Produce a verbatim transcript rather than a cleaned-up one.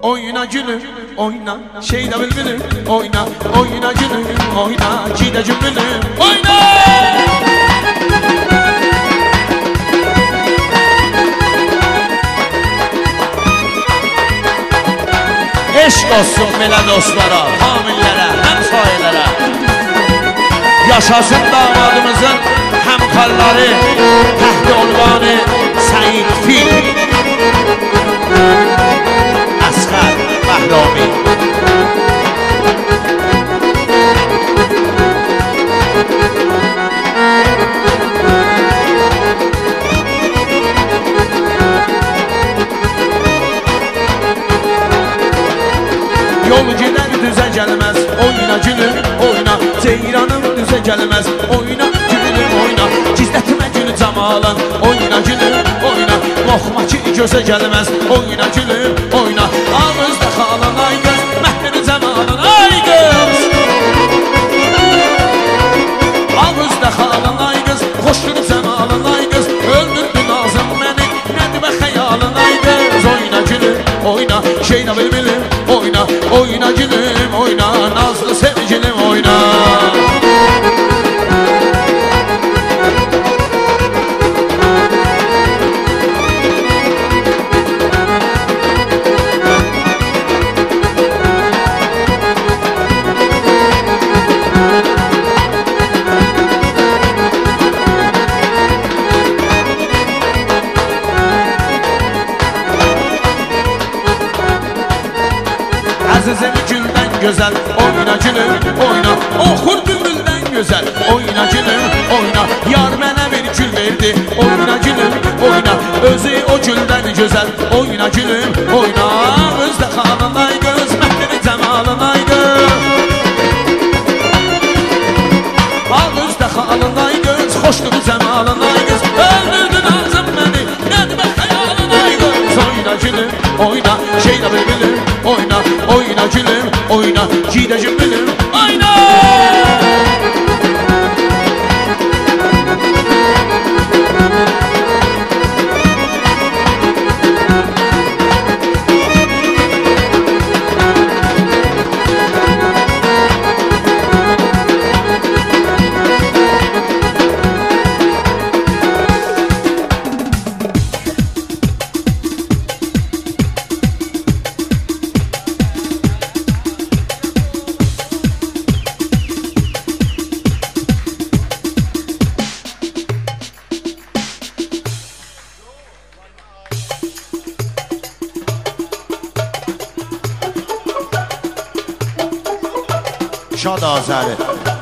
Oyna gülüm, oyna, şeyda bülbülüm, oyna, oyna gülüm, oyna, cide cümbülüm, oyna! Eşk olsun belə dostlara, hamillərə, həmsayelərə. Yaşasın damadımızın həmkarları, Təhti Olvanı, Səyid Fil, Əsxər Bəhrami. Yol gedər düzə gəlməz, oyna gülüm, oyna. Ceyranım düzə gəlməz, oyna gülüm, oyna. Gizlətmə gül camalın, oyna gülüm, oyna. Loxma ki gözə gəlməz, oyna gülüm, oyna. Ağızda xalın ay qız, məhvini camalın ay qız. Ağızda xalın ay qız, xoşdur camalın ay qız. Öldürdü nazım məni, nədir bə xəyalın ay qız. Oyna gülüm, oyna, şeyda bülbülüm, oyna, oyna gülüm, oyna, nazlı sevgilim, oyna. Əzizim güldən gözəl, oyna gülüm, oyna. Oxur bülbüldən gözəl, oyna gülüm, oyna. Yar mənə bir gül verdi, oyna gülüm, oyna. Özü o güldən gözəl, oyna gülüm, oyna. Özdə xanın ay qız, məhvini cəmalın ay qız. Ağızda xanın ay qız, xoşdur cəmalın ay qız. Öldürdü nazım məni, nədir bə xəyalın ay qız. Oyna gülüm, oyna, şeyda bülbülüm, oyna, oyna gülüm, oyna, cide cümbülüm, oyna! Şad Azəri.